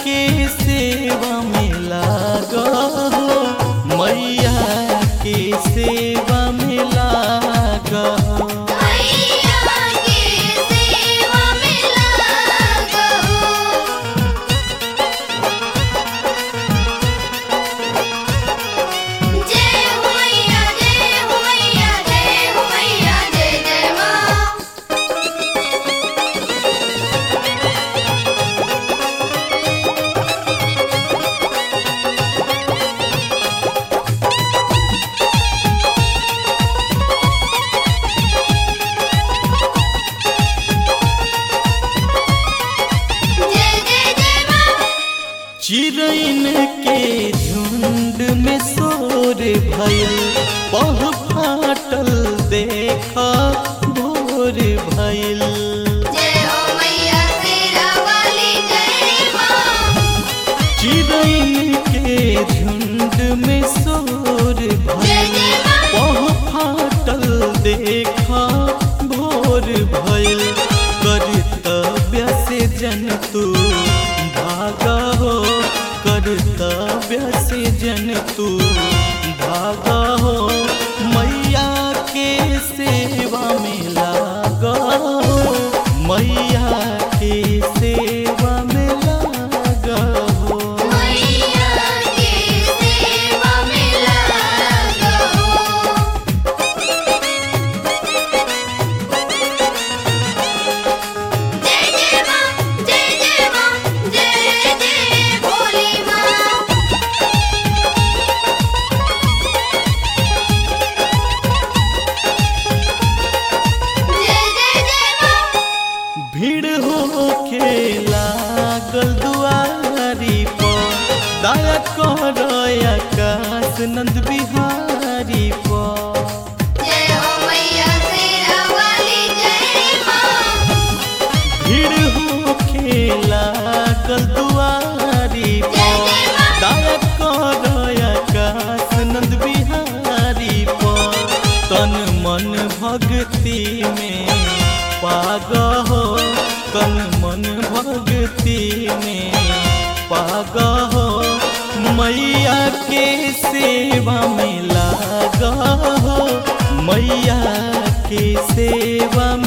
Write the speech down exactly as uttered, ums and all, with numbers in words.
के सेवा में लागा हो, मैया के सेवा में लागा हो। मैया के सेवा में लागा हो। जय हो मैया, जय हो मैया, जय हो मैया, जय जय माँ। जय जय जय माँ। चिरैन के झुंड में शोर भइल, पह फाटल देखा भोर भइल। जय हो मैया शेरा वाली, जय माँ। चिरैन के झुंड में शोर जय भइल, जय माँ। पह फाटल देखा भोर भइल। कर्तव्य से जन तू भागा हो, कर्तव्य से जन तू भागा हो, मैया के सेवा में लागा हो, मैया के सेवा में लागा हो। मैया के सेवा में लागा हो। जय जय माँ, जय जय माँ, जय जय भोली माँ। जय जय जय माँ। भीड़ होके लागल दुआरी पर, दया कर आकाश नंद बिहारी पर। जय हो मैया शेरा वाली, जय माँ। भीड़ होके लागल दुआरी जय पर, जय माँ। दया कर आकाश नंद बिहारी पर। तन मन भक्ति में पागा हो, तन मन भक्ति में पागा हो, मैया के सेवा में लागा हो, मैया के सेवा